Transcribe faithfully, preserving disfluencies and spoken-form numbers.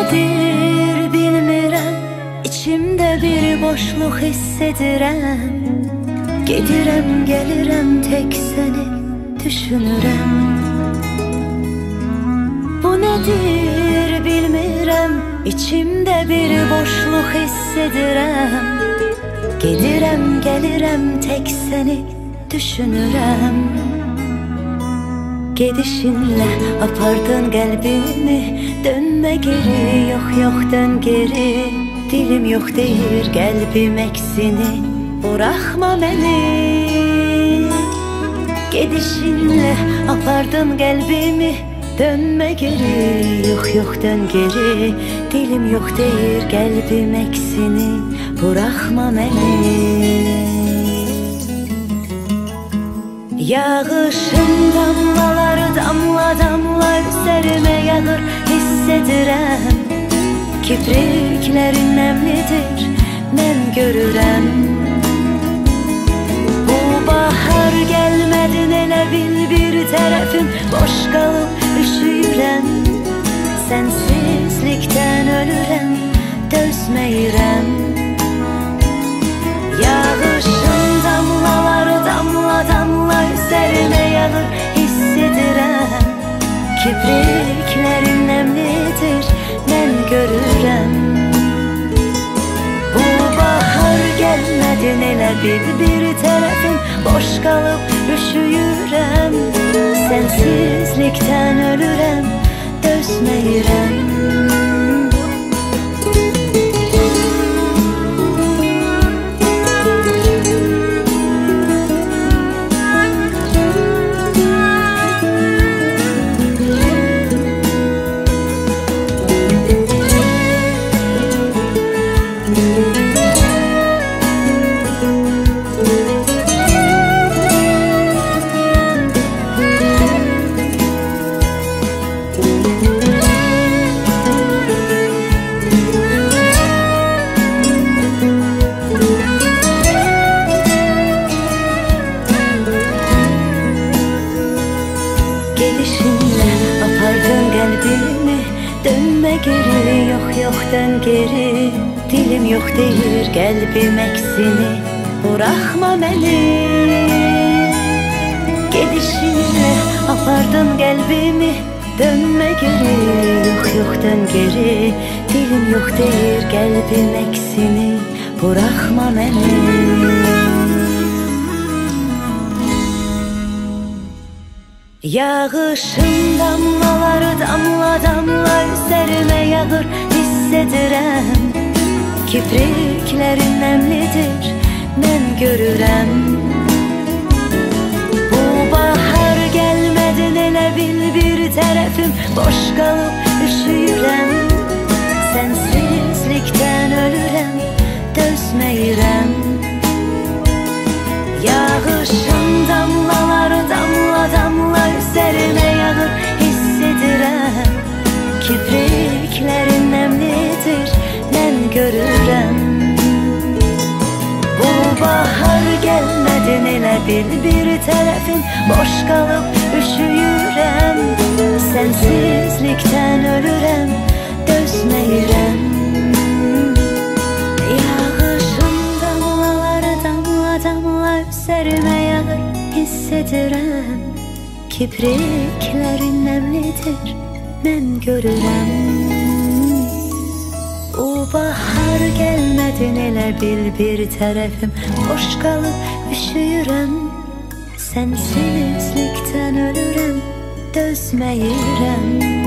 nedir bilmirəm, içimdə bir boşluq hiss edirəm. Gedirəm, gəlirəm, tək səni düşünürəm. Bu nedir bilmirəm, içimdə bir boşluq hiss edirəm. Gedirəm, gəlirəm, tək səni düşünürəm. Gedişinlə apardın qəlbimi, dönmə geri, yox yox dön geri. Dilim yox deyir qəlbim əksini, buraxma məni. Gedişinlə apardın qəlbimi, dönmə geri, yox yox dön geri. Dilim yox deyir qəlbim əksini, buraxma məni. Yağışın damlaları damla damla üzərimə yağır, hiss edirəm. Kipriklərin nəmlidir, mən görürəm. Bu bahar gəlmədin, elə bil bir tərəfim boş qalıb üşüyürəm. Sənsizlikdən ölürəm, dözməyirəm. Yağışın damlaları damla damla üzərimə yağır, hiss edirəm. Kipriklərin nəmlidir, mən görürəm. Bu bahar gəlmədin, elə bil bir tərəfim boş qalıb üşüyürəm. Sənsizlikdən ölürəm, dözməyirəm. Gelişinlə apardın qəlbimi, dönmə geri, yox yox dön geri. Dilim yox deyir qəlbim əksini, buraxma məni. Gedişinlə apardın qəlbimi, dönmə geri, yox yox dön geri. Dilim yox deyir qəlbim əksini, buraxma məni. Yağışın damlaları damla damla üzərimə yağır, hiss edirəm. Kipriklərin nəmlidir, mən görürəm. Bu bahar gəlmədin, elə bil bir tərəfim boş qalıb üşüyürəm. Sənsizlikdən ölürəm, dözməyirəm. Yağışın damlaları damla damla üzərimə yağır, hiss edirəm. Kipriklərin nəmlidir, mən görürəm. Bu bahar gəlmədin, elə bil bir tərəfim boş qalıb üşüyürəm. Sənsizlikdən ölürəm, dözməyirəm. Üzərimə yağır, hiss edirəm. Kipriklərin nəmlidir, mən görürəm. O bahar gəlmədin, elə bil bir tərəfim boş qalıb üşüyürəm. Sənsizlikdən ölürəm, dözməyirəm.